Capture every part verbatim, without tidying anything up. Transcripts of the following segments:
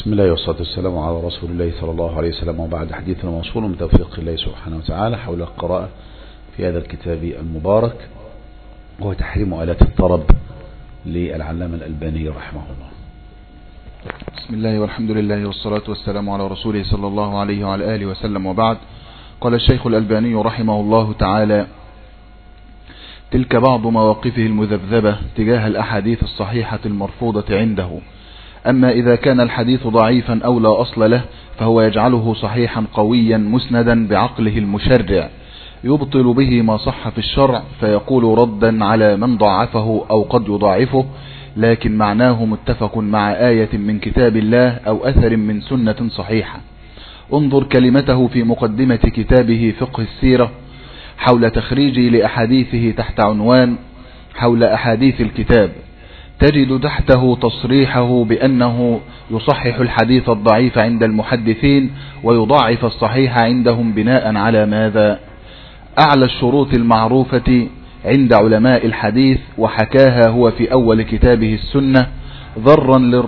بسم الله والصلاة والسلام على رسول الله صلى الله عليه وسلم، وبعد حديثنا موصول من توفيق الله سبحانه وتعالى حول القراءة في هذا الكتاب المبارك، وهو تحريم آلات الطرب للعلامة الألباني رحمه الله. بسم الله والحمد لله والصلاة والسلام على رسوله صلى الله عليه وعلى آله وسلم، وبعد. قال الشيخ الألباني رحمه الله تعالى: تلك بعض مواقفه المذبذبة تجاه الأحاديث الصحيحة المرفوضة عنده. أما إذا كان الحديث ضعيفا أو لا أصل له فهو يجعله صحيحا قويا مسندا بعقله المشرع، يبطل به ما صح في الشرع، فيقول ردا على من ضعفه أو قد يضاعفه، لكن معناه متفق مع آية من كتاب الله أو أثر من سنة صحيحة. انظر كلمته في مقدمة كتابه فقه السيرة حول تخريجه لأحاديثه تحت عنوان حول أحاديث الكتاب، تجد تحته تصريحه بأنه يصحح الحديث الضعيف عند المحدثين ويضاعف الصحيح عندهم بناء على ماذا؟ أعلى الشروط المعروفة عند علماء الحديث، وحكاها هو في أول كتابه السنة ضرا لر...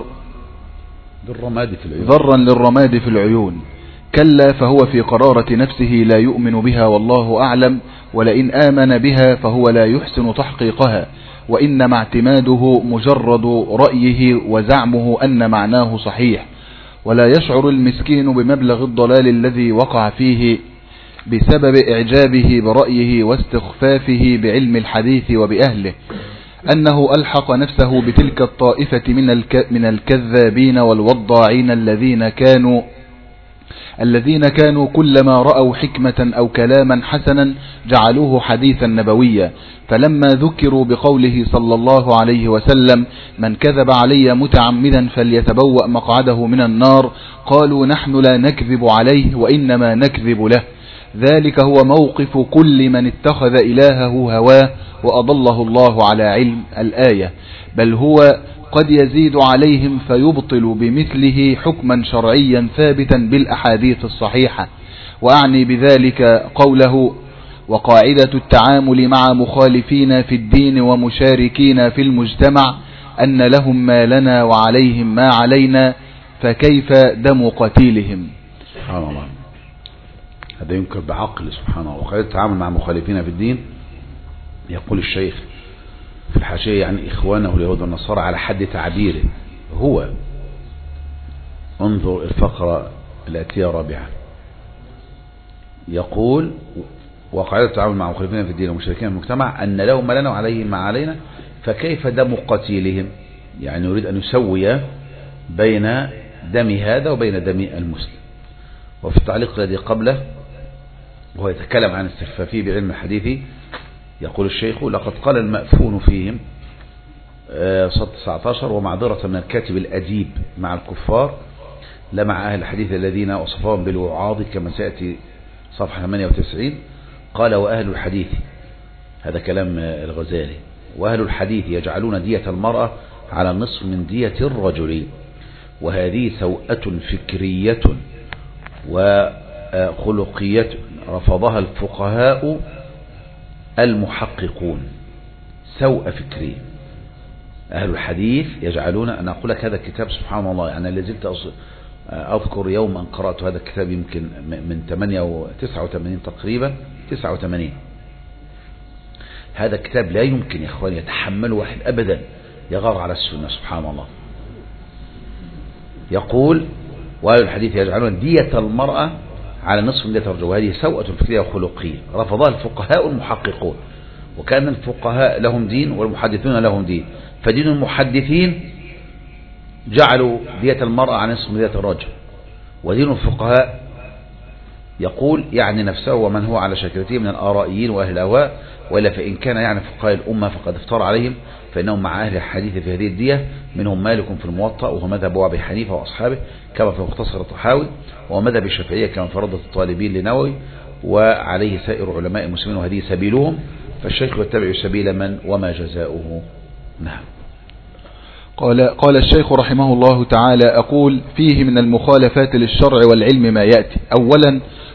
ضرا للرماد في العيون. كلا، فهو في قرارة نفسه لا يؤمن بها والله أعلم، ولئن آمن بها فهو لا يحسن تحقيقها، وإنما اعتماده مجرد رأيه وزعمه أن معناه صحيح، ولا يشعر المسكين بمبلغ الضلال الذي وقع فيه بسبب إعجابه برأيه واستخفافه بعلم الحديث وبأهله، أنه ألحق نفسه بتلك الطائفة من الكذابين والوضاعين الذين كانوا الذين كانوا كلما رأوا حكمة أو كلاما حسنا جعلوه حديثا نبويا، فلما ذكروا بقوله صلى الله عليه وسلم: من كذب علي متعمدا فليتبوأ مقعده من النار، قالوا: نحن لا نكذب عليه وإنما نكذب له. ذلك هو موقف كل من اتخذ إلهه هواه وأضله الله على علم الآية، بل هو قد يزيد عليهم فيبطل بمثله حكما شرعيا ثابتا بالأحاديث الصحيحة. وأعني بذلك قوله: وقاعدة التعامل مع مخالفين في الدين ومشاركين في المجتمع أن لهم ما لنا وعليهم ما علينا، فكيف دم قتيلهم. سبحان الله، هذا ينكر بعقل. سبحان الله. وقاعدة التعامل مع مخالفين في الدين، يقول الشيخ في الحاشية يعني إخوانه اليهود والنصارى على حد تعبيره هو. انظر الفقرة الآتية رابعة، يقول: وقاعدة التعامل مع مخالفين في الدين ومشاركين في المجتمع أن لهم ما لنا وعليهم ما علينا، فكيف دم قتيلهم. يعني يريد أن يسوي بين دم هذا وبين دم المسلم. وفي التعليق الذي قبله وهو يتكلم عن استخفافه بعلم الحديث، يقول الشيخ: لقد قال المأفون فيهم صد تسعة عشر: ومعذرة من الكاتب الأديب مع الكفار لا مع أهل الحديث الذين وصفهم بالوعاظ، كما سيأتي صفحة ثمانية وتسعين. قال: وأهل الحديث، هذا كلام الغزالي، وأهل الحديث يجعلون دية المرأة على النصف من دية الرجل، وهذه سوءة فكرية وخلقية رفضها الفقهاء المحققون. سوء فكري. أهل الحديث يجعلون، أنا أقول لك هذا الكتاب سبحان الله، يعني لازلت أذكر يوما قرأت هذا الكتاب يمكن من ثمانية وتسعة وثمانين تقريبا تسعة وثمانين. هذا الكتاب لا يمكن يا إخواني يتحمله واحد أبدا يغار على السنة. سبحان الله. يقول: وأهل الحديث يجعلون دية المرأة على نصف من دية الرجل، وهذه سوءة فكرية وخلقية رفضها الفقهاء المحققون. وكان الفقهاء لهم دين والمحدثون لهم دين، فدين المحدثين جعلوا دية المرأة على نصف من دية الرجل، ودين الفقهاء يقول يعني نفسه ومن هو على شاكلته من الآرائيين وأهل الأهواء، وإلا فإن كان يعني فقهاء الأمة فقد افترى عليهم، فإنهم مع أهل الحديث في هذه الدية، منهم مالك في الموطأ وهو مذهب أبي حنيفة وأصحابه كما في مختصر الطحاوي، ومذهب الشافعية كما في روضة الطالبين لنووي، وعليه سائر علماء المسلمين، وهذه سبيلهم، فالشيخ يتبع سبيل من وما جزاؤه. نعم. قال قال الشيخ رحمه الله تعالى: أقول: فيه من المخالفات للشرع والعلم ما يأتي. أولا،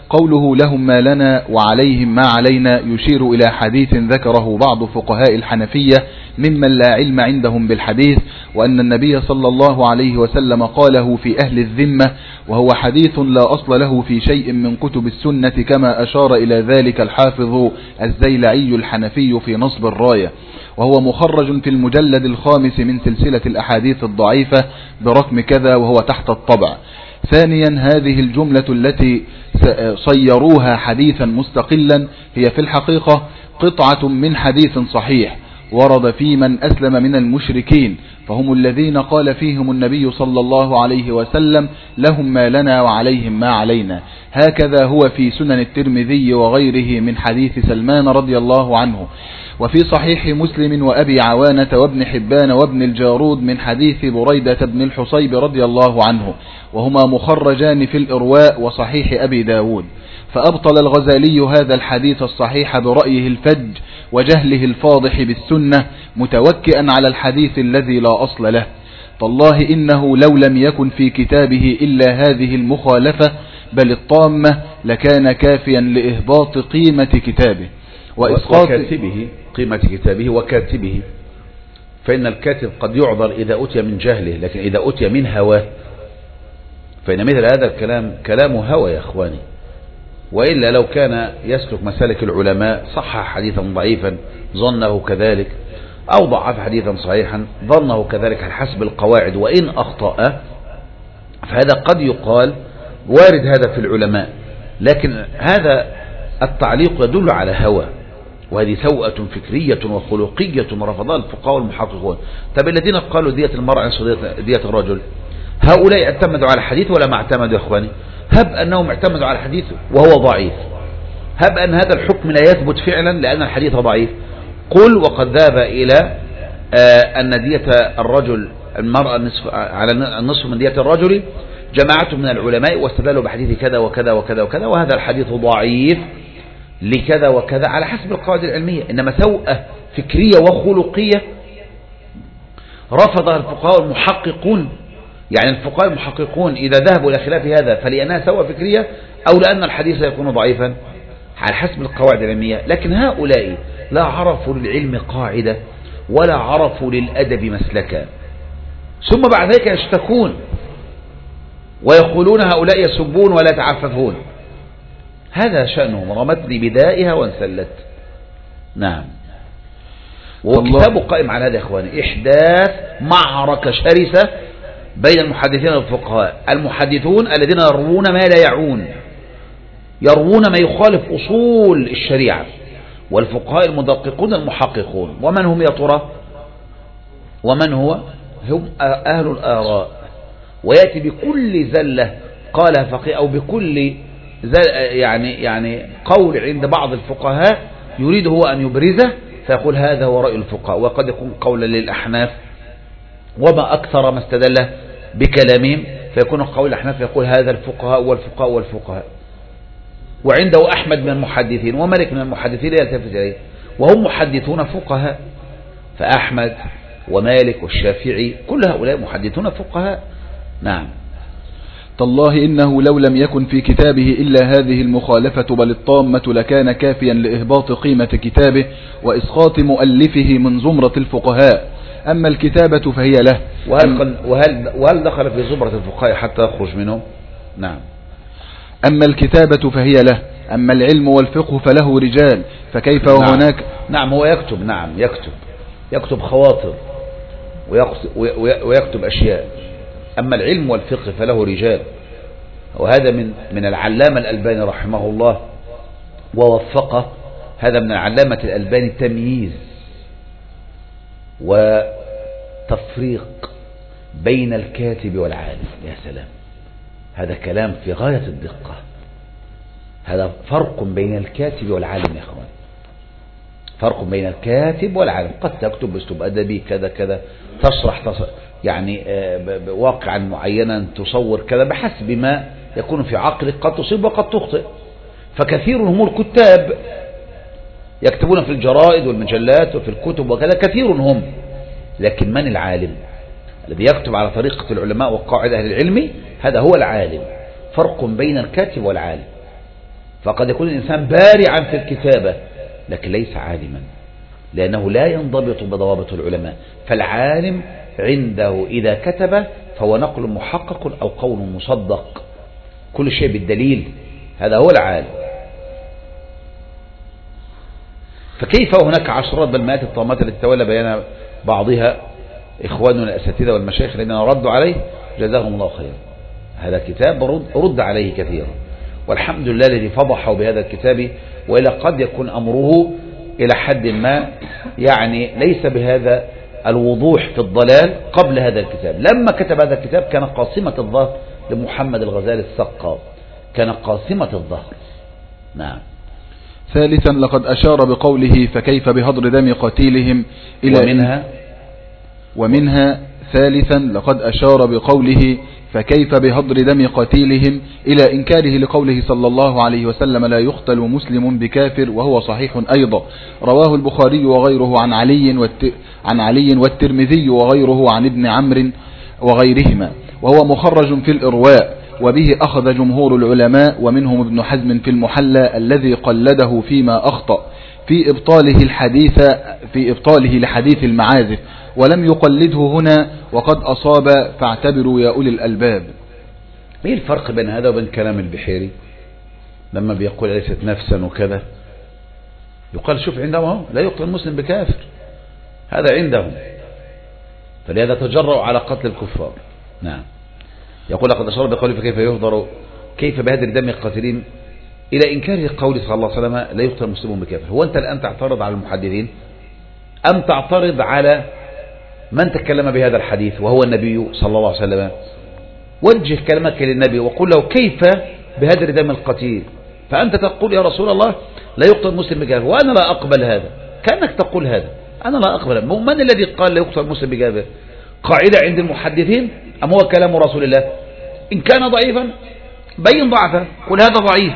قوله لهم ما لنا وعليهم ما علينا يشير إلى حديث ذكره بعض فقهاء الحنفية ممن لا علم عندهم بالحديث، وأن النبي صلى الله عليه وسلم قاله في أهل الذمة، وهو حديث لا أصل له في شيء من كتب السنة، كما أشار إلى ذلك الحافظ الزيلعي الحنفي في نصب الراية، وهو مخرج في المجلد الخامس من سلسلة الأحاديث الضعيفة برقم كذا، وهو تحت الطبع. ثانيا، هذه الجملة التي صيروها حديثا مستقلا هي في الحقيقة قطعة من حديث صحيح ورد في من أسلم من المشركين، فهم الذين قال فيهم النبي صلى الله عليه وسلم لهم ما لنا وعليهم ما علينا. هكذا هو في سنن الترمذي وغيره من حديث سلمان رضي الله عنه، وفي صحيح مسلم وأبي عوانة وابن حبان وابن الجارود من حديث بريدة بن الحصيب رضي الله عنه، وهما مخرجان في الإرواء وصحيح أبي داود. فأبطل الغزالي هذا الحديث الصحيح برأيه الفج وجهله الفاضح بالسنة، متوكئا على الحديث الذي لا أصل له. تالله إنه لو لم يكن في كتابه إلا هذه المخالفة بل الطامة لكان كافيا لإهباط قيمة كتابه وإسقاط وكاتبه قيمة كتابه وكاتبه، فإن الكاتب قد يعذر إذا أتي من جهله، لكن إذا أتي من هواه فإن مثل هذا الكلام كلام هوى يا أخواني. وإلا لو كان يسلك مسالك العلماء صحح حديثا ضعيفا ظنه كذلك، أو ضعف حديثا صحيحا ظنه كذلك على حسب القواعد، وإن أخطأ فهذا قد يقال وارد هذا في العلماء، لكن هذا التعليق يدل على هوى، وهذه سوءة فكرية وخلقية رفضها الفقهاء والمحققون. طب الذين قالوا دية المرأة عن دية الرجل، هؤلاء اعتمدوا على الحديث ولا ما اعتمدوا يا اخواني؟ هب انهم اعتمدوا على الحديث وهو ضعيف، هب ان هذا الحكم لا يثبت فعلا لان الحديث ضعيف، قل وقد ذهب الى ان دية الرجل المرأة النصف على النصف من دية الرجل جماعة من العلماء واستدلوا بحديث كذا وكذا وكذا وكذا، وهذا الحديث ضعيف لكذا وكذا على حسب القواعد العلمية. إنما سوءة فكرية وخلقية رفضها الفقهاء المحققون، يعني الفقهاء المحققون إذا ذهبوا إلى خلاف هذا فلأنها سوءة فكرية أو لأن الحديث يكون ضعيفا على حسب القواعد العلمية. لكن هؤلاء لا عرفوا للعلم قاعدة ولا عرفوا للأدب مسلكا، ثم بعد ذلك يشتكون ويقولون هؤلاء يسبون ولا يتعففون. هذا شأنهم، رمتني بدائها وانسلت. نعم، وكتاب قائم على هذا يا إخواني، إحداث معركة شرسة بين المحدثين والفقهاء. المحدثون الذين يروون ما لا يعون، يروون ما يخالف أصول الشريعة، والفقهاء المدققون المحققون. ومن هم يا ترى؟ ومن هو؟ هم أهل الآراء، ويأتي بكل زلة قالها فقيه أو بكل يعني يعني قول عند بعض الفقهاء يريد هو أن يبرزه فيقول هذا هو رأي الفقهاء، وقد يكون قولا للأحناف وما أكثر ما استدل بكلامهم، فيكون قول الأحناف يقول هذا الفقهاء والفقهاء والفقهاء. وعنده أحمد من المحدثين ومالك من المحدثين لا يلتفت إليه، وهم محدثون فقهاء، فأحمد ومالك والشافعي كل هؤلاء محدثون فقهاء. نعم. تالله إنه لو لم يكن في كتابه إلا هذه المخالفة بل الطامة لكان كافيا لإهباط قيمة كتابه وإسقاط مؤلفه من زمرة الفقهاء. أما الكتابة فهي له. وهل, وهل, وهل دخل في زمرة الفقهاء حتى يخرج منه؟ نعم. أما الكتابة فهي له، أما العلم والفقه فله رجال، فكيف نعم. وهناك. نعم، هو يكتب، نعم يكتب يكتب خواطر ويكتب أشياء. أما العلم والفقه فله رجال، وهذا من من العلامة الألباني رحمه الله ووفقه، هذا من العلامة الألباني التمييز وتفريق بين الكاتب والعالم. يا سلام، هذا كلام في غاية الدقة. هذا فرق بين الكاتب والعالم يا أخوان، فرق بين الكاتب والعالم. قد تكتب بأسلوب أدبي كذا كذا، تشرح تص... يعني واقعا معينا تصور كذا بحسب ما يكون في عقلك، قد تصيب وقد تخطئ. فكثير هم الكتاب يكتبون في الجرائد والمجلات وفي الكتب وكذا، كثير هم. لكن من العالم الذي يكتب على طريقة العلماء وقواعد أهل العلم؟ هذا هو العالم. فرق بين الكاتب والعالم. فقد يكون الإنسان بارعا في الكتابة لكن ليس عالما، لأنه لا ينضبط بضوابط العلماء. فالعالم عنده إذا كتب فهو نقل محقق أو قول مصدق، كل شيء بالدليل، هذا هو العالم. فكيف هناك عشرات بل مئات الطامات التي تولى بيان بعضها إخواننا الأساتذة والمشايخ الذين ردوا عليه جزاهم الله خيرا. هذا كتاب رد, رد عليه كثيرا، والحمد لله الذي فضحه بهذا الكتاب، وإلا قد يكون أمره إلى حد ما يعني ليس بهذا الوضوح في الضلال قبل هذا الكتاب. لما كتب هذا الكتاب كان قاسمة الظهر لمحمد الغزالي السقاط، كان قاسمة الظهر. نعم. ثالثا لقد أشار بقوله فكيف بهدر دم قتيلهم إلى ومنها ومنها ثالثا لقد أشار بقوله فكيف بهدر دم قتيلهم إلى إنكاره لقوله صلى الله عليه وسلم لا يقتل مسلم بكافر، وهو صحيح أيضا. رواه البخاري وغيره عن علي والت... عن علي والترمذي وغيره عن ابن عمرو وغيرهما، وهو مخرج في الإرواء، وبه أخذ جمهور العلماء ومنهم ابن حزم في المحلى الذي قلده فيما أخطأ في إبطاله الحديث في إبطاله لحديث المعازف، ولم يقلده هنا وقد أصاب فاعتبروا يا أولي الألباب. ايه الفرق بين هذا وبين كلام البحيري لما بيقول ليست نفسا وكذا؟ يقال شوف عندهم لا يقتل المسلم بكافر، هذا عندهم، فلهذا تجرؤوا على قتل الكفار. نعم. يقول لقد أشار بقوله فكيف يهدر كيف بهدر دم القاتلين إلى إنكاره قوله صلى الله عليه وسلم لا يقتل المسلم بكافر. هو أنت الآن تعترض على المحدثين أم تعترض على من تكلم بهذا الحديث وهو النبي صلى الله عليه وسلم؟ وجه كلامك للنبي وقل له كيف بهدر دم القتيل، فأنت تقول يا رسول الله لا يقتل المسلم بكافر، وأنا لا أقبل هذا. كأنك تقول هذا، أنا لا أقبل. من الذي قال لا يقتل المسلم بكافر؟ قاعدة عند المحدثين أم هو كلام رسول الله؟ إن كان ضعيفا بين ضعفه، قل هذا ضعيف،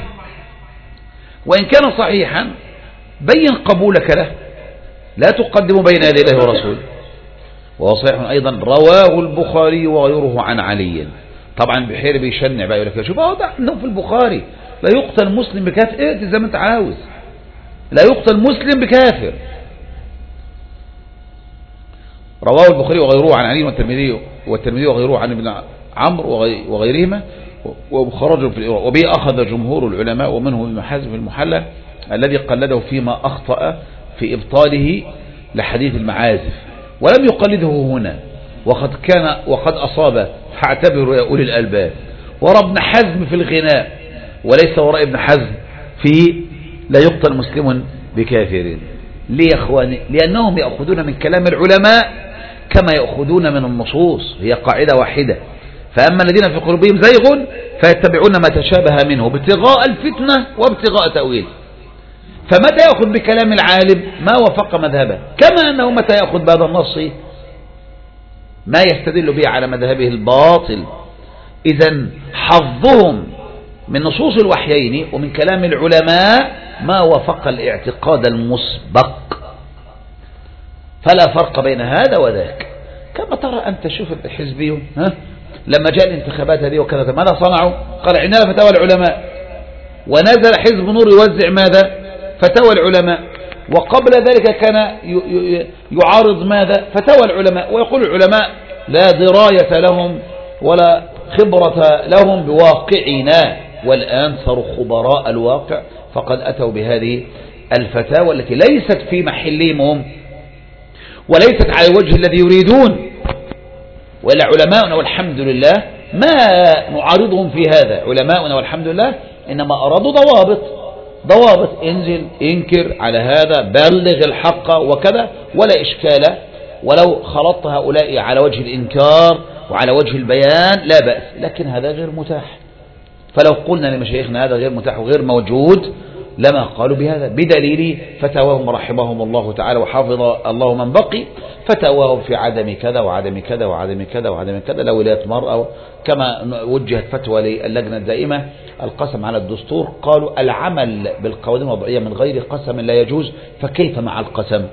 وإن كان صحيحا بين قبولك له، لا تقدم بين يدي الله ورسوله. وهو صحيح أيضا رواه البخاري وغيره عن علي. طبعا بحير بيشنع بقى، يقول لك شوف اهو ده انه في البخاري لا يقتل مسلم بكافر، ايه زي ما انت عاوز، لا يقتل مسلم بكافر. رواه البخاري وغيره عن علي والترمذي والترمذي وغيره عن ابن عمرو وغيرهما، وخرجوا في الإراء، وبه أخذ جمهور العلماء ومنهم ابن حزم في المحلى الذي قلده فيما أخطأ في إبطاله لحديث المعازف، ولم يقلده هنا وقد كان وقد أصاب فاعتبروا يا أولي الألباب. وراء ابن حزم في الغناء وليس وراء ابن حزم في لا يقتل مسلم بكافر. ليه يا أخواني؟ لأنهم يأخذون من كلام العلماء كما يأخذون من النصوص، هي قاعدة واحدة. فأما الذين في قلوبهم زيغ فيتبعون ما تشابه منه ابتغاء الفتنة وابتغاء تأويل. فمتى يأخذ بكلام العالم ما وفق مذهبه، كما أنه متى يأخذ بهذا النص ما يستدل به على مذهبه الباطل. إذن حظهم من نصوص الوحيين ومن كلام العلماء ما وفق الاعتقاد المسبق، فلا فرق بين هذا وذاك. كما ترى أنت شوف الحزبيون ها لما جاء الانتخابات هذه وكذا ماذا صنعوا؟ قال عندنا فتاوى العلماء، ونزل حزب نور يوزع ماذا؟ فتاوى العلماء. وقبل ذلك كان يعارض ماذا؟ فتاوى العلماء، ويقول العلماء لا دراية لهم ولا خبرة لهم بواقعنا، والآن صاروا خبراء الواقع فقد أتوا بهذه الفتاوى التي ليست في محلهم هم وليست على الوجه الذي يريدون. وإلا علماؤنا والحمد لله ما نعارضهم في هذا، علماؤنا والحمد لله إنما أرادوا ضوابط ضوابط انزل انكر على هذا بلغ الحق وكذا ولا إشكال، ولو خلطت هؤلاء على وجه الإنكار وعلى وجه البيان لا بأس، لكن هذا غير متاح. فلو قلنا لمشايخنا هذا غير متاح وغير موجود لما قالوا بهذا، بدليل فتاواهم رحمهم الله تعالى وحافظ الله من بقي، فتاواهم في عدم كذا وعدم كذا وعدم كذا وعدم كذا، لا ولاية مرأة، كما وجهت فتوى للجنة الدائمة القسم على الدستور، قالوا العمل بالقوانين الوضعية من غير قسم لا يجوز، فكيف مع القسم؟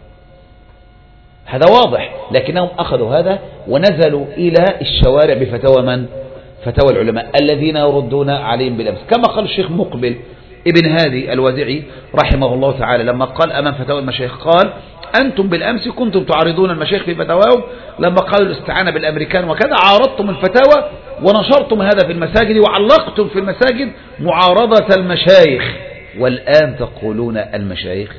هذا واضح. لكنهم أخذوا هذا ونزلوا إلى الشوارع بفتاوى من؟ فتاوى العلماء الذين يردون عليهم بالأمس، كما قال الشيخ مقبل ابن هادي الوادعي رحمه الله تعالى لما قال أمام فتاوى المشايخ قال أنتم بالأمس كنتم تعارضون المشايخ في فتاواهم لما قالوا الاستعانة بالأمريكان وكذا، عارضتم الفتاوى ونشرتم هذا في المساجد وعلقتم في المساجد معارضة المشايخ، والآن تقولون المشايخ.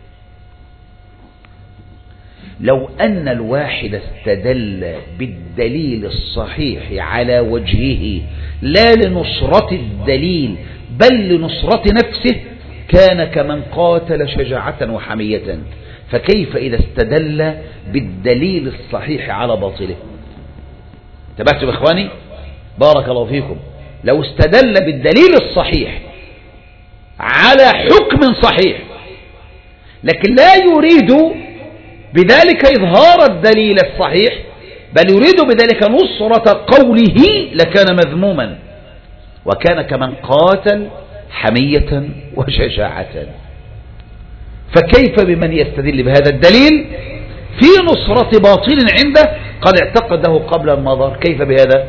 لو أن الواحد استدل بالدليل الصحيح على وجهه لا لنصرة الدليل بل لنصرة نفسه كان كمن قاتل شجاعة وحمية، فكيف إذا استدل بالدليل الصحيح على باطله؟ تبعتم إخواني بارك الله فيكم، لو استدل بالدليل الصحيح على حكم صحيح لكن لا يريد بذلك إظهار الدليل الصحيح بل يريد بذلك نصرة قوله لكان مذموما، وكان كمن قاتل حمية وشجاعة. فكيف بمن يستدل بهذا الدليل في نصرة باطل عنده قد اعتقده قبل النظر؟ كيف بهذا؟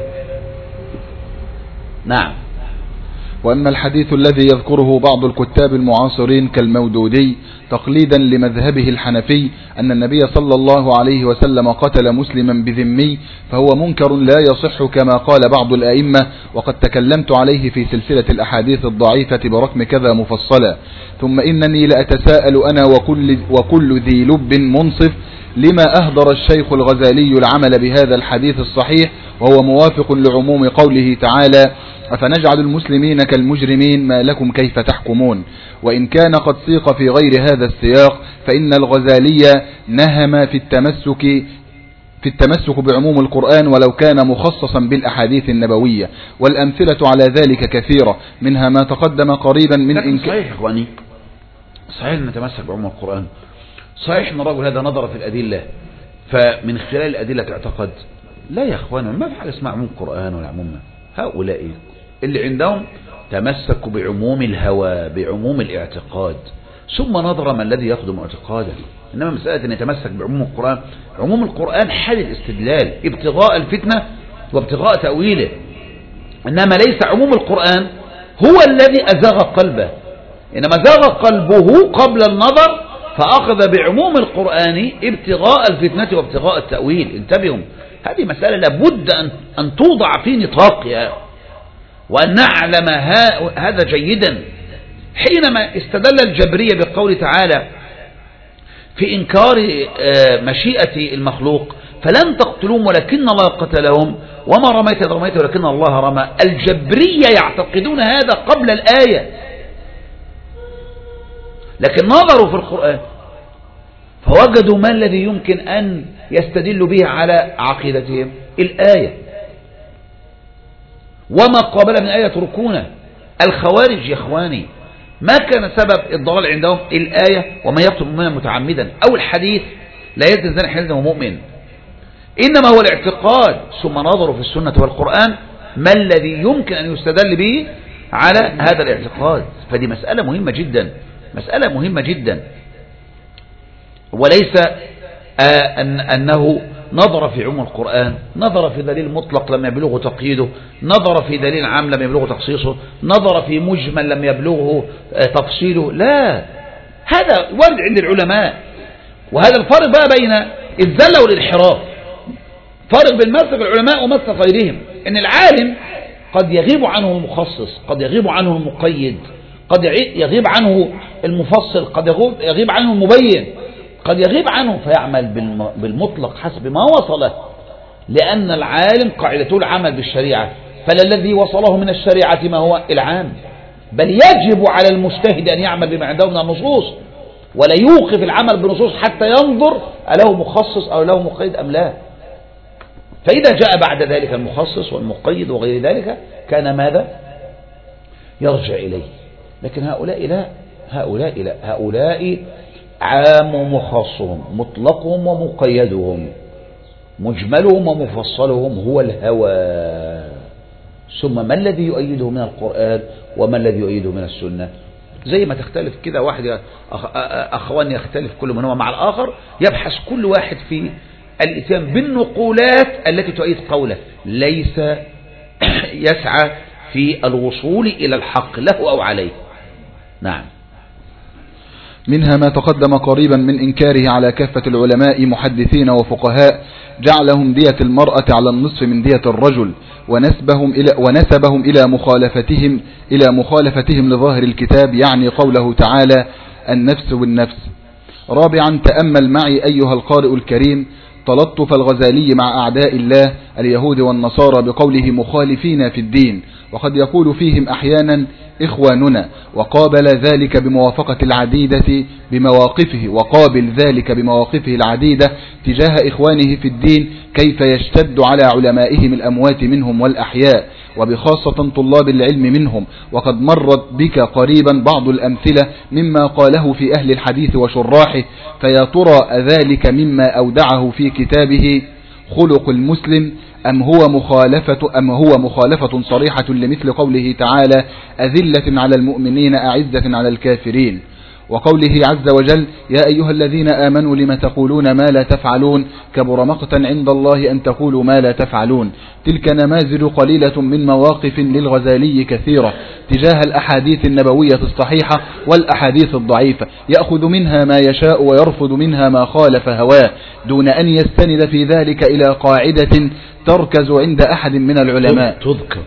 نعم. وأما الحديث الذي يذكره بعض الكتاب المعاصرين كالمودودي تقليدا لمذهبه الحنفي أن النبي صلى الله عليه وسلم قتل مسلما بذمي فهو منكر لا يصح كما قال بعض الأئمة، وقد تكلمت عليه في سلسلة الأحاديث الضعيفة برقم كذا مفصلا. ثم إنني لأتساءل أنا وكل, وكل ذي لب منصف لما أهدر الشيخ الغزالي العمل بهذا الحديث الصحيح وهو موافق لعموم قوله تعالى أفنجعل المسلمين كالمجرمين ما لكم كيف تحكمون. وإن كان قد سيق في غير هذا السياق فإن الغزالي نهم في التمسك في التمسك بعموم القرآن ولو كان مخصصا بالأحاديث النبوية، والأمثلة على ذلك كثيرة منها ما تقدم قريبا من إنك صحيح إخواني، صحيح نتمسك بعموم القرآن، صحيح أن الرجل هذا نظر في الأدلة فمن خلال الأدلة تعتقد. لا يا إخوانا، ما في حاجة اسمها عموم القرآن ولا عموم. هؤلاء اللي عندهم تمسكوا بعموم الهوى بعموم الاعتقاد ثم نظر ما الذي يخدم اعتقاده. إنما مسألة أن يتمسك بعموم القرآن، عموم القرآن حال الاستدلال ابتغاء الفتنة وابتغاء تأويله، إنما ليس عموم القرآن هو الذي أزاغ قلبه، إنما زاغ قلبه قبل النظر فأخذ بعموم القرآن ابتغاء الفتنة وابتغاء التأويل. انتبهوا، هذه مسألة لابد أن, أن توضع في نطاقها وأن نعلم هذا جيدا. حينما استدل الجبرية بقول تعالى في إنكار مشيئة المخلوق فلن تقتلوهم ولكن الله قتلهم وما رميت إذ رميت ولكن الله رمى، الجبرية يعتقدون هذا قبل الآية، لكن نظروا في القرآن فوجدوا ما الذي يمكن أن يستدلوا به على عقيدتهم؟ الآية، وما قابل من آية يتركونه. الخوارج يا إخواني ما كان سبب الضلال عندهم الآية وما يقتل مؤمنا متعمدا أو الحديث لا يزني زاني حين يزني مؤمن، إنما هو الاعتقاد. ثم نظروا في السنة والقرآن ما الذي يمكن أن يستدل به على هذا الاعتقاد. فدي مسألة مهمة جدا، مسألة مهمة جدا، وليس آه أن أنه نظر في عموم القرآن، نظر في دليل مطلق لم يبلغه تقييده، نظر في دليل عام لم يبلغه تخصيصه، نظر في مجمل لم يبلغه تفصيله. لا، هذا ورد عند العلماء. وهذا الفرق بقى بين الزلة والانحراف، فرق بين مسلك العلماء ومسلك غيرهم. ان العالم قد يغيب عنه المخصص، قد يغيب عنه المقيد، قد يغيب عنه المفصل، قد يغيب عنه المبين، قد يغيب عنه فيعمل بالمطلق حسب ما وصله، لأن العالم قاعدته العمل بالشريعة، فالذي وصله من الشريعة ما هو العام، بل يجب على المجتهد أن يعمل بما عنده من النصوص ولا يوقف العمل بالنصوص حتى ينظر أله مخصص أو له مقيد أم لا. فإذا جاء بعد ذلك المخصص والمقيد وغير ذلك كان ماذا؟ يرجع إليه. لكن هؤلاء لا، هؤلاء لا، هؤلاء عام ومخصهم، مطلقهم ومقيدهم، مجملهم ومفصلهم هو الهوى. ثم ما الذي يؤيده من القرآن وما الذي يؤيده من السنة؟ زي ما تختلف كده واحد أخوان يختلف كل منهما مع الآخر، يبحث كل واحد في الاتيان بالنقولات التي تؤيد قوله، ليس يسعى في الوصول إلى الحق له أو عليه. نعم. منها ما تقدم قريبا من إنكاره على كافة العلماء محدثين وفقهاء جعلهم دية المرأة على النصف من دية الرجل ونسبهم إلى, ونسبهم إلى مخالفتهم إلى مخالفتهم لظاهر الكتاب، يعني قوله تعالى النفس بالنفس. رابعا، تأمل معي أيها القارئ الكريم تلطف الغزالي مع أعداء الله اليهود والنصارى بقوله مخالفين في الدين، وقد يقول فيهم أحيانا إخواننا، وقابل ذلك بموافقة العديدة بمواقفه وقابل ذلك بمواقفه العديدة تجاه إخوانه في الدين، كيف يشتد على علمائهم الأموات منهم والأحياء، وبخاصة طلاب العلم منهم. وقد مرت بك قريبا بعض الأمثلة مما قاله في أهل الحديث وشراحه، فيا ترى ذلك مما أودعه في كتابه خلق المسلم أم هو مخالفة أم هو مخالفة صريحة لمثل قوله تعالى أذلة على المؤمنين أعزة على الكافرين، وقوله عز وجل يا أيها الذين آمنوا لم تقولون ما لا تفعلون كبر مقتا عند الله أن تقولوا ما لا تفعلون. تلك نماذج قليلة من مواقف للغزالي كثيرة تجاه الأحاديث النبوية الصحيحة والأحاديث الضعيفة، يأخذ منها ما يشاء ويرفض منها ما خالف هواه، دون أن يستند في ذلك إلى قاعدة تركز عند أحد من العلماء تذكر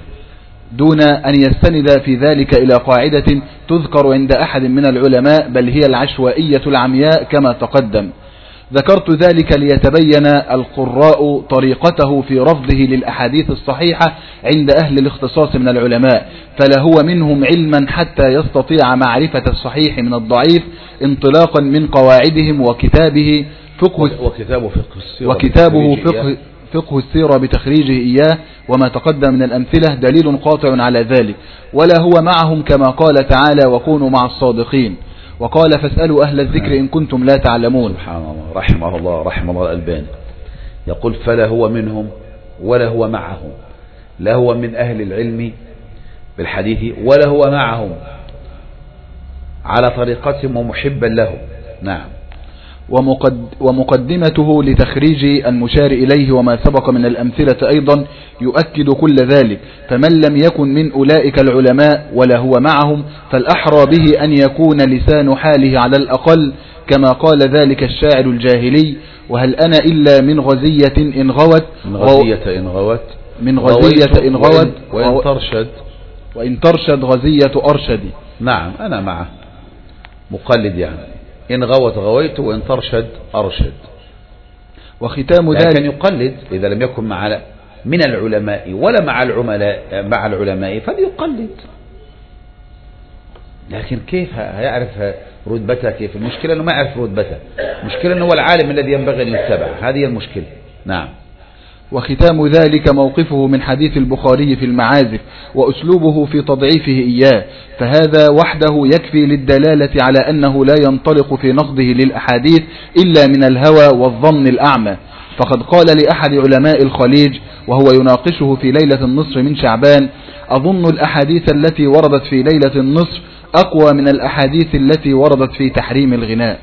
دون أن يستند في ذلك إلى قاعدة تذكر عند أحد من العلماء، بل هي العشوائية العمياء كما تقدم. ذكرت ذلك ليتبين القراء طريقته في رفضه للأحاديث الصحيحة عند أهل الاختصاص من العلماء، فلا هو منهم علما حتى يستطيع معرفة الصحيح من الضعيف انطلاقا من قواعدهم وكتابه فقه وكتابه فقه السيرة وكتابه فقه فقه السيرة بتخريجه إياه، وما تقدم من الأمثلة دليل قاطع على ذلك. ولا هو معهم كما قال تعالى وكونوا مع الصادقين، وقال فاسألوا أهل الذكر إن كنتم لا تعلمون. سبحان الله، رحمه الله رحمه الله الألباني يقول فلا هو منهم ولا هو معهم، لا هو من أهل العلم بالحديث ولا هو معهم على طريقتهم ومحبا لهم. نعم. ومقد ومقدمته لتخريج المشار إليه وما سبق من الأمثلة أيضا يؤكد كل ذلك، فمن لم يكن من أولئك العلماء ولا هو معهم فالأحرى به أن يكون لسان حاله على الأقل كما قال ذلك الشاعر الجاهلي وهل أنا إلا من غزية إن غوت من غزية إن غوت من غزية إن غوت وإن ترشد وإن ترشد غزية أرشدي. نعم أنا معه مقلد، يعني إن غوت غويت وإن ترشد أرشد. وختام ذلك لكن يقلد إذا لم يكن مع من العلماء ولا مع العملاء مع العلماء فليقلد، لكن كيف هيعرف رتبته؟ كيف؟ المشكلة أنه ما يعرف رتبته، المشكلة أنه هو العالم الذي ينبغي أن يتبع، هذه المشكلة. نعم. وختام ذلك موقفه من حديث البخاري في المعازف وأسلوبه في تضعيفه إياه، فهذا وحده يكفي للدلالة على أنه لا ينطلق في نقده للأحاديث إلا من الهوى والظن الأعمى. فقد قال لأحد علماء الخليج وهو يناقشه في ليلة النصف من شعبان أظن الأحاديث التي وردت في ليلة النصف أقوى من الأحاديث التي وردت في تحريم الغناء.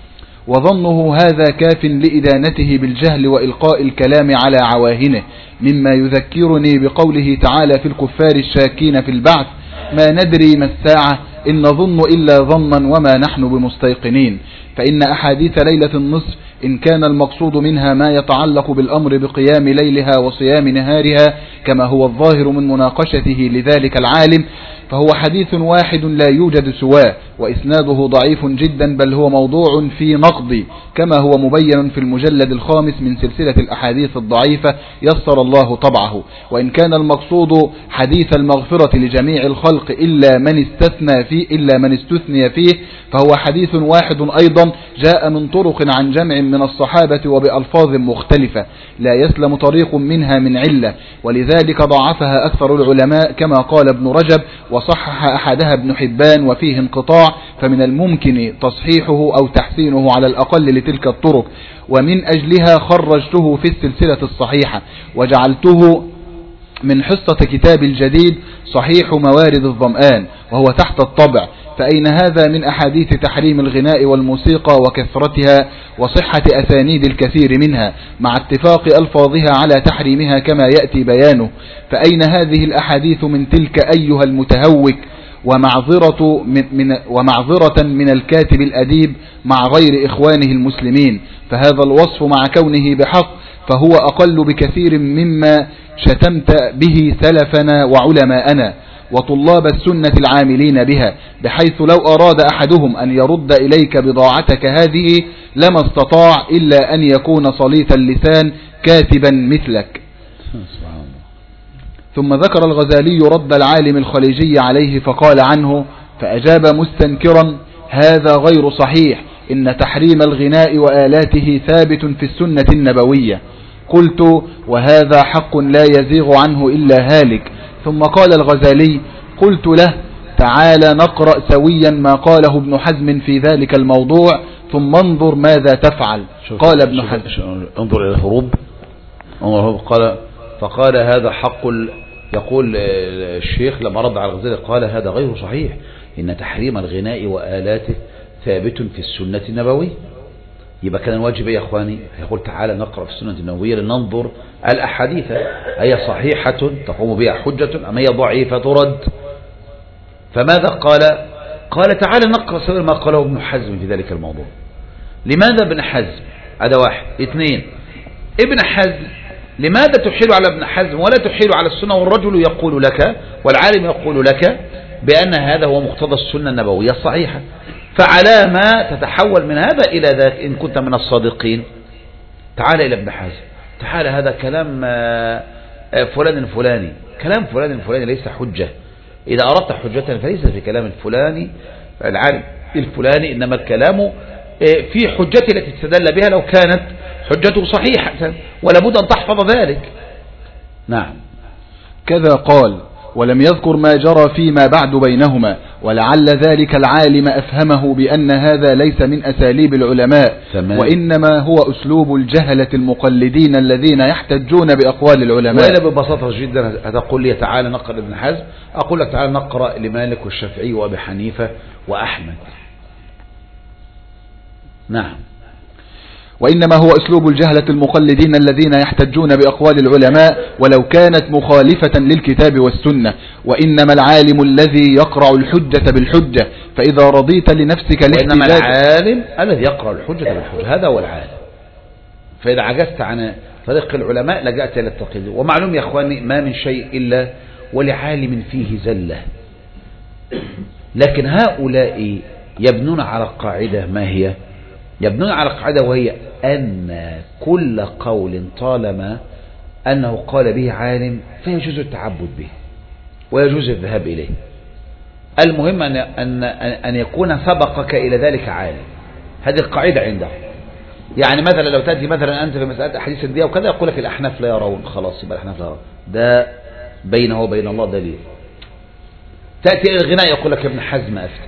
وظنه هذا كاف لإدانته بالجهل وإلقاء الكلام على عواهنه، مما يذكرني بقوله تعالى في الكفار الشاكين في البعث ما ندري ما الساعة إن نظن إلا ظنا وما نحن بمستيقنين. فإن أحاديث ليلة النصف إن كان المقصود منها ما يتعلق بالأمر بقيام ليلها وصيام نهارها كما هو الظاهر من مناقشته لذلك العالم، فهو حديث واحد لا يوجد سواه، وإسناده ضعيف جدا بل هو موضوع في نقض كما هو مبين في المجلد الخامس من سلسلة الأحاديث الضعيفة يسر الله طبعه. وإن كان المقصود حديث المغفرة لجميع الخلق إلا من استثنى فيه إلا من استثني فيه فهو حديث واحد أيضا جاء من طرق عن جمع من الصحابة وبألفاظ مختلفة لا يسلم طريق منها من علة، ولذلك ضعفها أكثر العلماء كما قال ابن رجب، وصحح أحدها ابن حبان وفيه انقطاع، فمن الممكن تصحيحه أو تحسينه على الأقل لتلك الطرق، ومن أجلها خرجته في السلسلة الصحيحة وجعلته من حصة كتاب الجديد صحيح موارد الظمآن وهو تحت الطبع. فأين هذا من أحاديث تحريم الغناء والموسيقى وكثرتها وصحة أسانيد الكثير منها مع اتفاق ألفاظها على تحريمها كما يأتي بيانه؟ فأين هذه الأحاديث من تلك أيها المتهوك؟ ومعذرة من, من ومعذرة من الكاتب الأديب مع غير إخوانه المسلمين، فهذا الوصف مع كونه بحق فهو أقل بكثير مما شتمت به سلفنا وعلماءنا وطلاب السنة العاملين بها، بحيث لو أراد أحدهم أن يرد إليك بضاعتك هذه لما استطاع إلا أن يكون صليت اللسان كاتبا مثلك. ثم ذكر الغزالي رد العالم الخليجي عليه فقال عنه: فأجاب مستنكرا: هذا غير صحيح، إن تحريم الغناء وآلاته ثابت في السنة النبوية. قلت: وهذا حق لا يزيغ عنه إلا هالك. ثم قال الغزالي: قلت له: تعالى نقرأ سويا ما قاله ابن حزم في ذلك الموضوع ثم انظر ماذا تفعل. قال ابن حزم: انظر إلى الهروب. قال فقال: هذا حق. يقول الشيخ لما رد على الغزالي قال: هذا غير صحيح، إن تحريم الغناء وآلاته ثابت في السنة النبوية. يبقى كان الواجب يا أخواني يقول: تعالى نقرأ في السنة النبوية لننظر الأحاديث أي صحيحة تقوم بها حجة أم هي ضعيفة ترد. فماذا قال؟ قال: تعالى نقرأ سوى ما قاله ابن حزم في ذلك الموضوع. لماذا ابن حزم؟ هذا واحد. اثنين، ابن حزم لماذا تحيل على ابن حزم ولا تحيل على السنة، والرجل يقول لك والعالم يقول لك بأن هذا هو مقتضى السنة النبوية الصحيحة؟ فعلى ما تتحول من هذا إلى ذاك إن كنت من الصادقين؟ تعال إلى ابن حزم، تعال هذا كلام فلان الفلاني، كلام فلان الفلاني ليس حجة. إذا أردت حجة فليس في كلام الفلاني العالم الفلاني، إنما الكلام في حجته التي تستدل بها لو كانت حجته صحيحة، ولا بد أن تحفظ ذلك. نعم. كذا قال، ولم يذكر ما جرى فيما بعد بينهما، ولعل ذلك العالم أفهمه بأن هذا ليس من أساليب العلماء، تمام. وإنما هو أسلوب الجهلة المقلدين الذين يحتجون بأقوال العلماء. وأنا ببساطة جدا هتقول لي تعالى نقرأ ابن حزم، أقول لك تعالى نقرأ لمالك والشافعي وأبي حنيفة وأحمد. نعم. وإنما هو أسلوب الجهلة المقلدين الذين يحتجون بأقوال العلماء ولو كانت مخالفة للكتاب والسنة، وإنما العالم الذي يقرأ الحجة بالحجة، فإذا رضيت لنفسك الاحتجاج. وإنما العالم الذي يقرأ الحجة بالحجة، هذا هو العالم. فإذا عجزت عن طريق العلماء لجأت إلى التقليد. ومعلوم يا أخواني ما من شيء إلا ولعالم فيه زلة، لكن هؤلاء يبنون على قاعدة، ما هي؟ يبنون على قاعدة وهي أن كل قول طالما أنه قال به عالم فيجوز التعبد به ويجوز الذهاب إليه. المهم أن, أن, أن يكون سبقك إلى ذلك عالم. هذه القاعدة عنده. يعني مثلا لو تأتي مثلا أنت في مسألة أحاديث الدية وكذا يقول لك الأحناف لا يرون، خلاص يبقى الأحناف لا يرون، ده بينه وبين الله دليل. تأتي إلى الغناء يقول لك ابن حزم أفتى،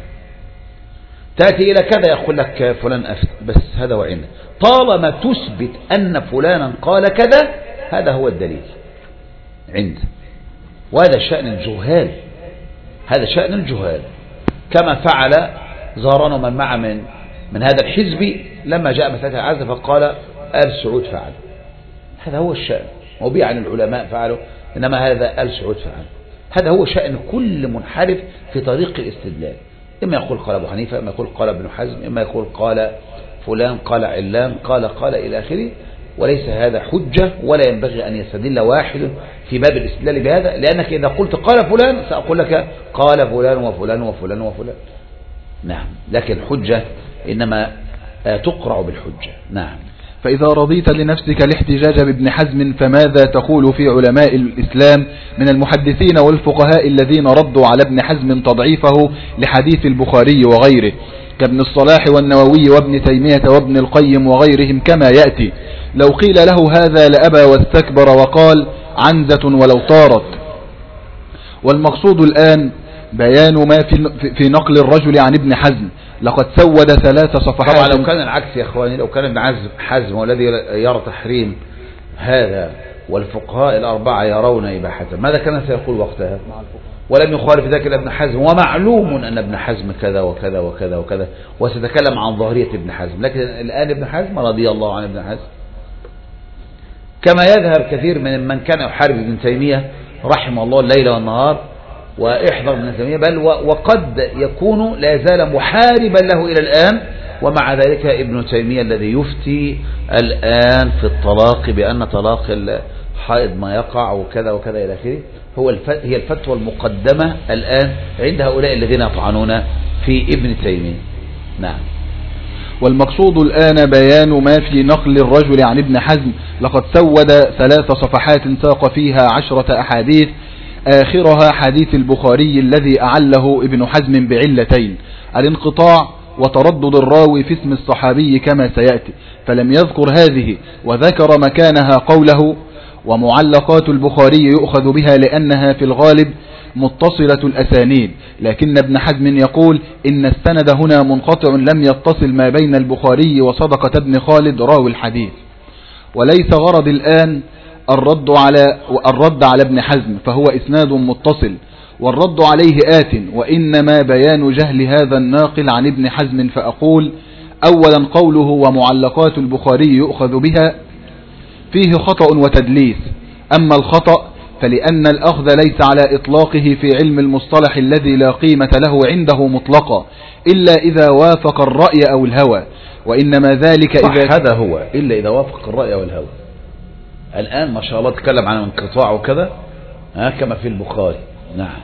تأتي إلى كذا يقول لك فلان أفتى، بس هذا وعندك. طالما تثبت أن فلانا قال كذا هذا هو الدليل عنده. وهذا شأن الجهال، هذا شأن الجهال، كما فعل زاران من مع من من هذا الحزب لما جاء مسألة العزل فقال آل سعود فعل. هذا هو الشأن، وبيع عن العلماء فعلوا، إنما هذا آل سعود فعل. هذا هو شأن كل منحرف في طريق الاستدلال، إما يقول قال أبو حنيفة، إما يقول قال ابن حزم، إما يقول قال فلان، قال علان، قال قال إلى آخره. وليس هذا حجة، ولا ينبغي أن يستدل واحد في باب الاستدلال بهذا، لأنك إذا قلت قال فلان سأقول لك قال فلان وفلان وفلان وفلان. نعم، لكن الحجة إنما تقرع بالحجة. نعم. فإذا رضيت لنفسك الاحتجاج بابن حزم فماذا تقول في علماء الإسلام من المحدثين والفقهاء الذين ردوا على ابن حزم تضعيفه لحديث البخاري وغيره كابن الصلاح والنووي وابن تيمية وابن القيم وغيرهم كما يأتي؟ لو قيل له هذا لأبى واستكبر وقال عنزة ولو طارت. والمقصود الآن بيان ما في, في نقل الرجل عن ابن حزم، لقد سود ثلاث صفحات. طبعا لو كان العكس يا اخواني، لو كان ابن حزم والذي يرى تحريم هذا والفقهاء الأربعة يرون إباحته، ماذا كان سيقول وقتها؟ ولم يخالف ذلك ابن حزم، ومعلوم أن ابن حزم كذا وكذا وكذا وكذا، وستكلم عن ظاهرية ابن حزم. لكن الآن ابن حزم رضي الله عن ابن حزم، كما يذهب كثير من من كان يحارب ابن تيمية رحمه الله الليل والنهار واحذر ابن تيمية، بل وقد يكون لا يزال محاربا له إلى الآن، ومع ذلك ابن تيمية الذي يفتي الآن في الطلاق بأن طلاق الحائض ما يقع وكذا وكذا إلى آخره، هو هي الفتوى المقدمة الآن عند هؤلاء الذين يطعنون في ابن تيمية. نعم. والمقصود الآن بيان ما في نقل الرجل عن ابن حزم. لقد سود ثلاث صفحات ساق فيها عشرة أحاديث، آخرها حديث البخاري الذي أعله ابن حزم بعلتين: الانقطاع وتردد الراوي في اسم الصحابي كما سيأتي، فلم يذكر هذه، وذكر مكانها قوله: ومعلقات البخاري يؤخذ بها لأنها في الغالب متصلة الأسانيد، لكن ابن حزم يقول إن السند هنا منقطع لم يتصل ما بين البخاري وصدقة بن خالد راوي الحديث. وليس غرض الآن الرد على الرد على ابن حزم، فهو إسناد متصل، والرد عليه آت، وإنما بيان جهل هذا الناقل عن ابن حزم. فأقول: أولا قوله ومعلقات البخاري يؤخذ بها فيه خطأ وتدليس. أما الخطأ فلأن الأخذ ليس على إطلاقه في علم المصطلح الذي لا قيمة له عنده مطلقا إلا إذا وافق الرأي أو الهوى، وإنما ذلك إذا هذا هو إلا إذا وافق الرأي أو الهوى. الآن ما شاء الله تكلم عن انقطاع وكذا كما في البخاري. نعم.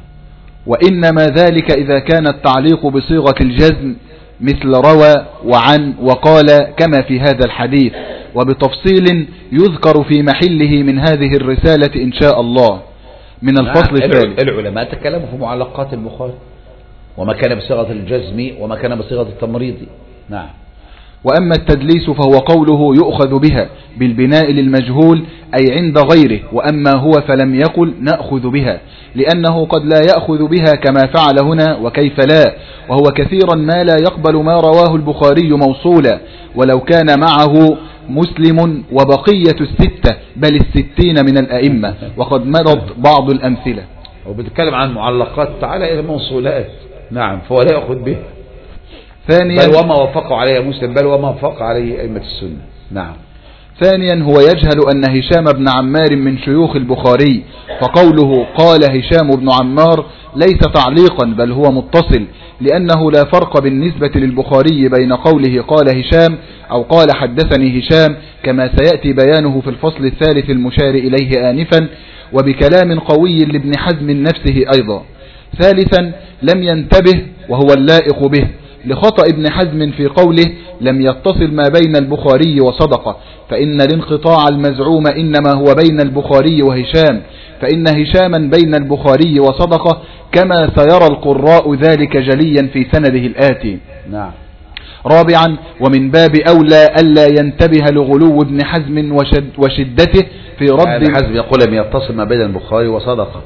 وإنما ذلك إذا كان التعليق بصيغة الجزم مثل روى وعن وقال كما في هذا الحديث، وبتفصيل يذكر في محله من هذه الرسالة إن شاء الله من الفصل الثالث. العلماء تكلموا في معلقات البخاري وما كان بصيغة الجزم وما كان بصيغة التمريض. نعم. وأما التدليس فهو قوله يؤخذ بها بالبناء للمجهول أي عند غيره، وأما هو فلم يقل نأخذ بها، لأنه قد لا يأخذ بها كما فعل هنا، وكيف لا، وهو كثيرا ما لا يقبل ما رواه البخاري موصولا ولو كان معه مسلم وبقية الستة بل الستين من الأئمة، وقد مضت بعض الأمثلة. وبتكلم عن معلقات تعالى إلى موصولات. نعم. فهو لا يأخذ به. ثانيا بل وما وفق عليه مسلم، بل وما وفق عليه أئمة السنة. نعم. ثانيا هو يجهل أن هشام بن عمار من شيوخ البخاري، فقوله قال هشام بن عمار ليس تعليقا بل هو متصل، لأنه لا فرق بالنسبة للبخاري بين قوله قال هشام أو قال حدثني هشام، كما سيأتي بيانه في الفصل الثالث المشار إليه آنفا، وبكلام قوي لابن حزم نفسه أيضا. ثالثا لم ينتبه وهو اللائق به لخطأ ابن حزم في قوله لم يتصل ما بين البخاري وصدقة، فإن الانقطاع المزعوم إنما هو بين البخاري وهشام، فإن هشاما بين البخاري وصدقة، كما سيرى القراء ذلك جليا في سنده الآتي. نعم. رابعا ومن باب أولى ألا ينتبه لغلو ابن حزم وشد وشدته في رد ابن حزم يقول لم يتصل ما بين البخاري وصدقة،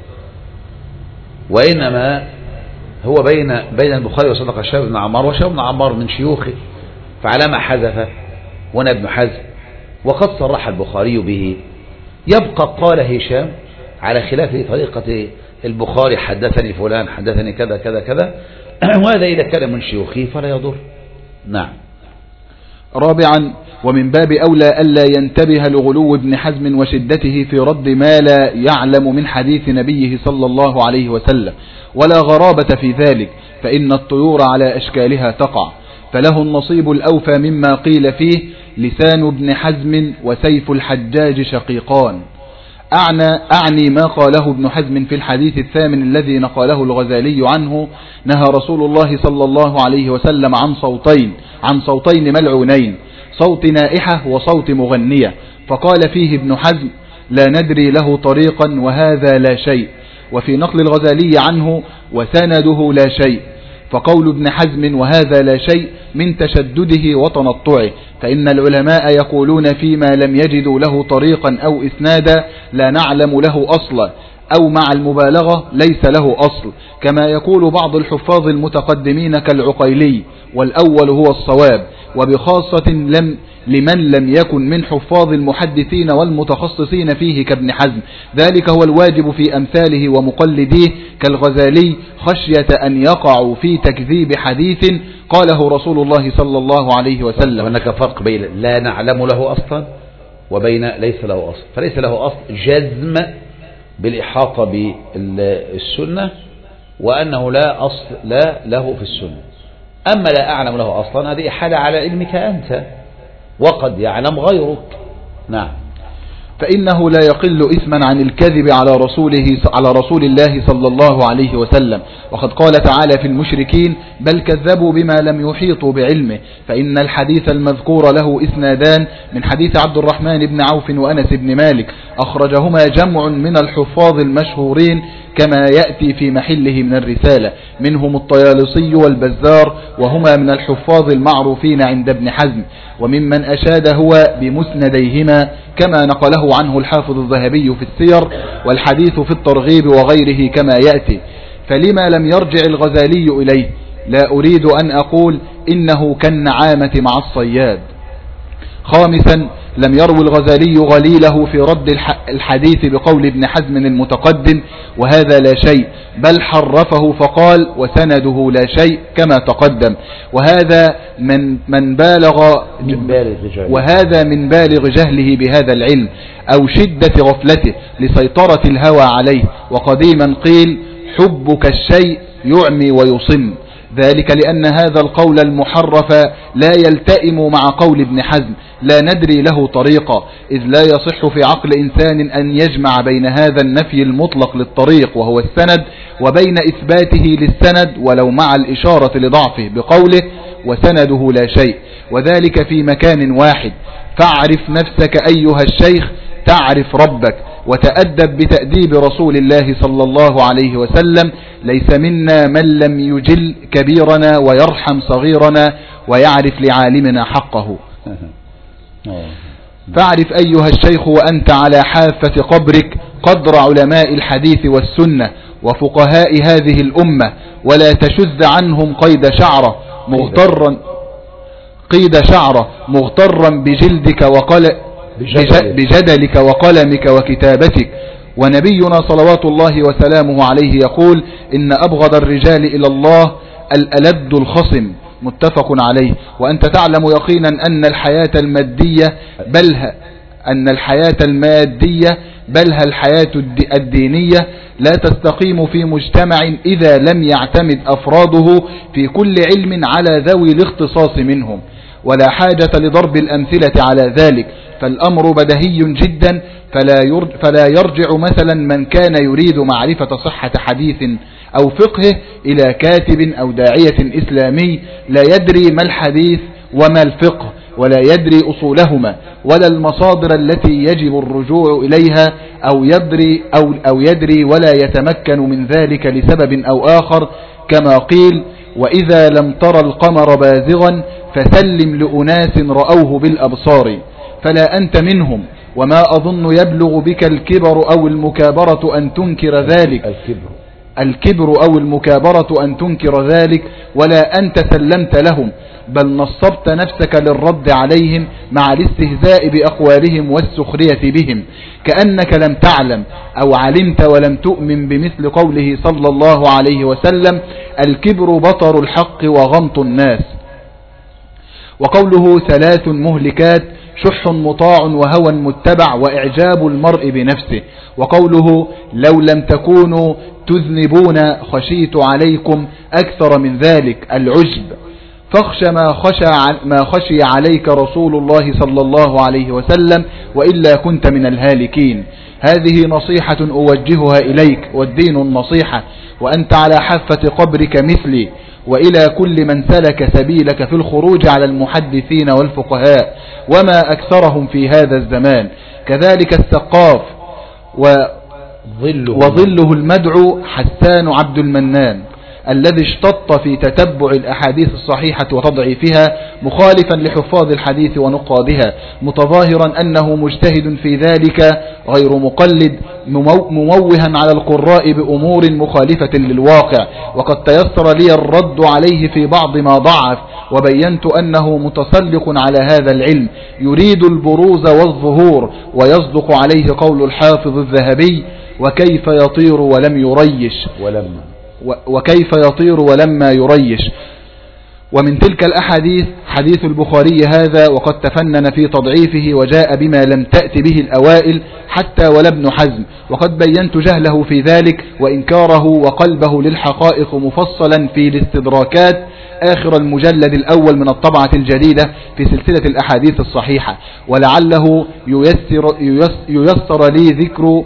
وإنما هو بين بين البخاري وصدقة هشام بن عمار، وهشام بن عمار من شيوخه، فعلى ما حذف هنا ابن حزم وقد صرح البخاري به، يبقى قال هشام على خلاف طريقة البخاري حدثني فلان حدثني كذا كذا كذا، وهذا إذا كان من شيوخه فلا يضر. نعم. رابعا ومن باب أولى ألا ينتبه لغلو ابن حزم وشدته في رد ما لا يعلم من حديث نبيه صلى الله عليه وسلم، ولا غرابة في ذلك، فإن الطيور على أشكالها تقع، فله النصيب الأوفى مما قيل فيه لسان ابن حزم وسيف الحجاج شقيقان. أعني, أعني ما قاله ابن حزم في الحديث الثامن الذي نقله الغزالي عنه: نهى رسول الله صلى الله عليه وسلم عن صوتين عن صوتين ملعونين، صوت نائحة وصوت مغنية، فقال فيه ابن حزم لا ندري له طريقا وهذا لا شيء، وفي نقل الغزالي عنه وسنده لا شيء، فقول ابن حزم وهذا لا شيء من تشدده وتنطعه، فإن العلماء يقولون فيما لم يجدوا له طريقا أو إسنادا لا نعلم له أصلا، أو مع المبالغة ليس له أصل، كما يقول بعض الحفاظ المتقدمين كالعقيلي، والأول هو الصواب، وبخاصة لم لمن لم يكن من حفاظ المحدثين والمتخصصين فيه كابن حزم، ذلك هو الواجب في أمثاله ومقلديه كالغزالي، خشية أن يقعوا في تكذيب حديث قاله رسول الله صلى الله عليه وسلم. وهناك فرق بين لا نعلم له أصلا وبين ليس له أصل، فليس له أصل جزم بالإحاطة بالسنة وأنه لا أصل لا له في السنة. أما لا أعلم له أصلا هذه إحالة على علمك أنت وقد يعلم غيرك. نعم. فإنه لا يقل إثما عن الكذب على رسوله على رسول الله صلى الله عليه وسلم، وقد قال تعالى في المشركين بل كذبوا بما لم يحيطوا بعلمه، فإن الحديث المذكور له إسنادان من حديث عبد الرحمن بن عوف وأنس بن مالك أخرجهما جمع من الحفاظ المشهورين كما يأتي في محله من الرسالة، منهم الطيالسي والبزار وهما من الحفاظ المعروفين عند ابن حزم، وممن أشاد هو بمسنديهما كما نقله عنه الحافظ الذهبي في السير، والحديث في الترغيب وغيره كما يأتي. فلما لم يرجع الغزالي إليه؟ لا أريد أن أقول إنه كالنعامة مع الصياد. خامسا، لم يروي الغزالي غليله في رد الحديث بقول ابن حزم المتقدم وهذا لا شيء، بل حرفه فقال وسنده لا شيء كما تقدم، وهذا من من بالغ وهذا من بالغ جهله بهذا العلم أو شدة غفلته لسيطرة الهوى عليه. وقديما قيل حبك الشيء يعمي ويصم، ذلك لأن هذا القول المحرف لا يلتئم مع قول ابن حزم، لا ندري له طريقة، إذ لا يصح في عقل إنسان أن يجمع بين هذا النفي المطلق للطريق وهو السند وبين إثباته للسند ولو مع الإشارة لضعفه بقوله وسنده لا شيء، وذلك في مكان واحد. فاعرف نفسك أيها الشيخ تعرف ربك، وتأدب بتأديب رسول الله صلى الله عليه وسلم، ليس منا من لم يجل كبيرنا ويرحم صغيرنا ويعرف لعالمنا حقه. فاعرف أيها الشيخ وأنت على حافة قبرك قدر علماء الحديث والسنة وفقهاء هذه الأمة، ولا تشذ عنهم قيد شعرة مغترا قيد شعرة مغترا بجلدك وقل بجدلك وقلمك وكتابتك. ونبينا صلوات الله وسلامه عليه يقول إن أبغض الرجال إلى الله الألد الخصم، متفق عليه. وأنت تعلم يقينا أن الحياة المادية بلها أن الحياة المادية بلها الحياة الدينية لا تستقيم في مجتمع إذا لم يعتمد أفراده في كل علم على ذوي الاختصاص منهم، ولا حاجة لضرب الأمثلة على ذلك، فالأمر بديهي جدا. فلا فلا يرجع مثلا من كان يريد معرفة صحة حديث أو فقهه إلى كاتب أو داعية إسلامي لا يدري ما الحديث وما الفقه ولا يدري أصولهما ولا المصادر التي يجب الرجوع إليها، أو يدري, أو, أو يدري ولا يتمكن من ذلك لسبب أو آخر، كما قيل وإذا لم تر القمر بازغا فسلم لأناس رأوه بالأبصار، فلا أنت منهم، وما أظن يبلغ بك الكبر أو المكابرة أن تنكر ذلك الكبر, الكبر أو المكابرة أن تنكر ذلك، ولا أنت سلمت لهم، بل نصبت نفسك للرد عليهم مع الاستهزاء بأقوالهم والسخرية بهم، كأنك لم تعلم أو علمت ولم تؤمن بمثل قوله صلى الله عليه وسلم الكبر بطر الحق وغمط الناس. وقوله ثلاث مهلكات شح مطاع وهوى متبع وإعجاب المرء بنفسه. وقوله لو لم تكونوا تذنبون خشيت عليكم أكثر من ذلك العجب، فاخش ما خشى, ما خشي عليك رسول الله صلى الله عليه وسلم وإلا كنت من الهالكين. هذه نصيحة أوجهها إليك، والدين النصيحة، وأنت على حافة قبرك مثلي، وإلى كل من سلك سبيلك في الخروج على المحدثين والفقهاء وما أكثرهم في هذا الزمان. كذلك السقاف وظله, وظله المدعو حسان عبد المنان الذي اشتط في تتبع الأحاديث الصحيحة وتضعيفها مخالفا لحفاظ الحديث ونقادها، متظاهرا أنه مجتهد في ذلك غير مقلد، مموها على القراء بأمور مخالفة للواقع. وقد تيسر لي الرد عليه في بعض ما ضعف، وبينت أنه متسلق على هذا العلم يريد البروز والظهور، ويصدق عليه قول الحافظ الذهبي وكيف يطير ولم يريش ولما وكيف يطير ولما يريش. ومن تلك الأحاديث حديث البخاري هذا، وقد تفنن في تضعيفه وجاء بما لم تأت به الأوائل حتى ولا ابن حزم، وقد بينت جهله في ذلك وإنكاره وقلبه للحقائق مفصلا في الاستدراكات آخر المجلد الأول من الطبعة الجديدة في سلسلة الأحاديث الصحيحة، ولعله ييسر, ييسر لي ذكر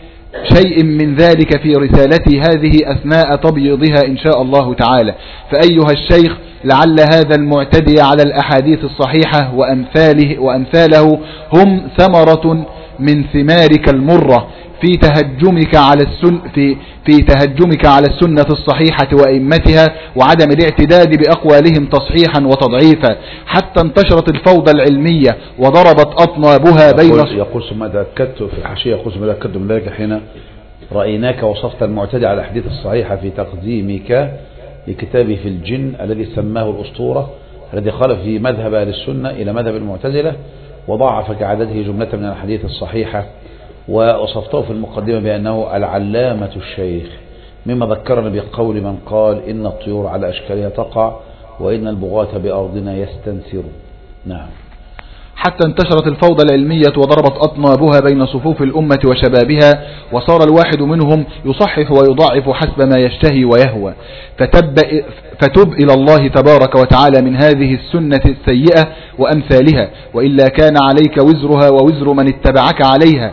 شيء من ذلك في رسالتي هذه أثناء تبييضها إن شاء الله تعالى. فأيها الشيخ، لعل هذا المعتدي على الأحاديث الصحيحة وأمثاله, وأمثاله هم ثمرة من ثمارك المرة في تهجمك على السن في في تهجمك على السنة الصحيحة وأئمتها، وعدم الاعتداد بأقوالهم تصحيحا وتضعيفا، حتى انتشرت الفوضى العلمية وضربت أطنابها بين يقول, يقول ثم تأكدت في الحاشية، يقول ثم تأكدت من ذلك حين رأيناك وصفت المعتدي على الأحاديث الصحيحة في تقديمك لكتابه في الجن الذي سماه الأسطورة، الذي خالف في مذهب أهل السنة إلى مذهب المعتزلة، وضعف كعادته جملة من الأحاديث الصحيحة، ووصفته في المقدمة بأنه العلامة الشيخ، مما ذكرنا بقول من قال إن الطيور على أشكالها تقع وإن البغاة بأرضنا يستنثرون. نعم. حتى انتشرت الفوضى العلمية وضربت أطنابها بين صفوف الأمة وشبابها، وصار الواحد منهم يصحح ويضاعف حسب ما يشتهي ويهوى، فتب, فتب إلى الله تبارك وتعالى من هذه السنة السيئة وأمثالها، وإلا كان عليك وزرها ووزر من اتبعك عليها،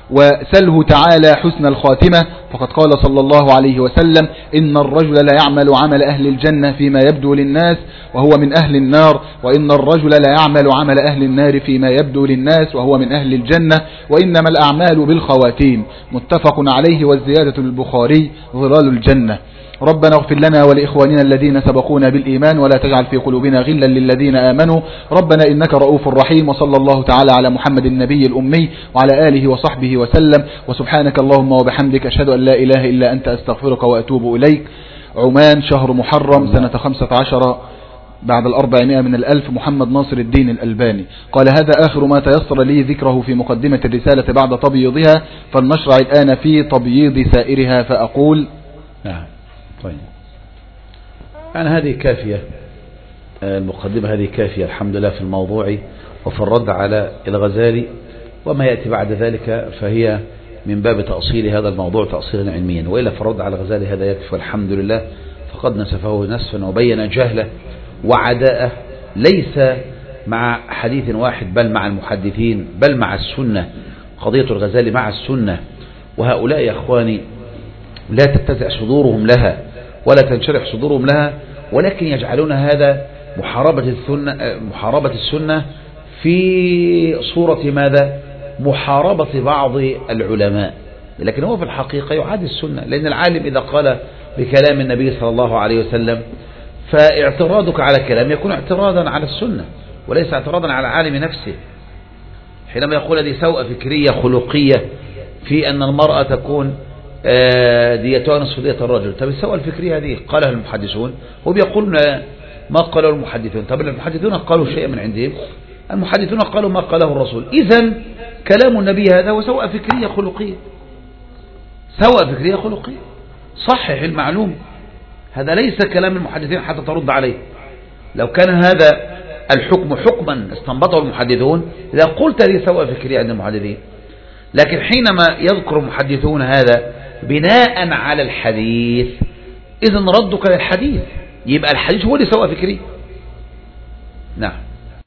وسله تعالى حسن الخاتمة، فقد قال صلى الله عليه وسلم: إن الرجل لا يعمل عمل أهل الجنة فيما يبدو للناس وهو من أهل النار، وإن الرجل لا يعمل عمل أهل النار فيما يبدو للناس وهو من أهل الجنة، وإنما الأعمال بالخواتيم. متفق عليه، والزيادة للبخاري ظلال الجنة. ربنا اغفر لنا ولإخواننا الذين سبقونا بالإيمان، ولا تجعل في قلوبنا غلا للذين آمنوا، ربنا إنك رؤوف رحيم. وصلى الله تعالى على محمد النبي الأمي وعلى آله وصحبه وسلم، وسبحانك اللهم وبحمدك، أشهد أن لا إله إلا أنت، أستغفرك وأتوب إليك. عمان، شهر محرم، سنة خمسة عشر بعد الأربعمائة من الألف، محمد ناصر الدين الألباني. قال: هذا آخر ما تيسر لي ذكره في مقدمة الرسالة بعد تبييضها، فلنشرع الآن في تبييض سائرها، فأقول: نعم. طيب، يعني هذه كافية، المقدمة هذه كافية الحمد لله في الموضوع وفي الرد على الغزالي، وما يأتي بعد ذلك فهي من باب تأصيل هذا الموضوع تأصيلا علميا، وإلا في الرد على الغزالي هذا يكفي والحمد لله، فقد نسفه نسفا وبين جهله وعداءه، ليس مع حديث واحد بل مع المحدثين بل مع السنة. قضية الغزالي مع السنة، وهؤلاء يا أخواني لا تتسع صدورهم لها ولا تنشرح صدورهم لها، ولكن يجعلون هذا محاربة السنة, محاربة السنة في صورة ماذا؟ محاربة بعض العلماء، لكن هو في الحقيقة يعادي السنة، لأن العالم إذا قال بكلام النبي صلى الله عليه وسلم فاعتراضك على كلام يكون اعتراضا على السنة وليس اعتراضا على العالم نفسه. حينما يقول هذه سوء فكرية خلقية في أن المرأة تكون ديتها نصف دية الرجل، طب السوء الفكرية هذه قالها المحدثون، هو بيقول ما قاله المحدثون، طب المحدثون قالوا شيئا من عندهم، المحدثون قالوا ما قاله الرسول، إذن كلام النبي هذا هو سوء فكرية خلقية، سوء فكرية خلقية. صحح المعلوم، هذا ليس كلام المحدثين حتى ترد عليه. لو كان هذا الحكم حكما استنبطه المحدثون إذا قلت لي سوء فكرية عند المحدثين، لكن حينما يذكر المحدثون هذا بناء على الحديث إذن ردك للحديث، يبقى الحديث هو اللي سوء فكري. نعم.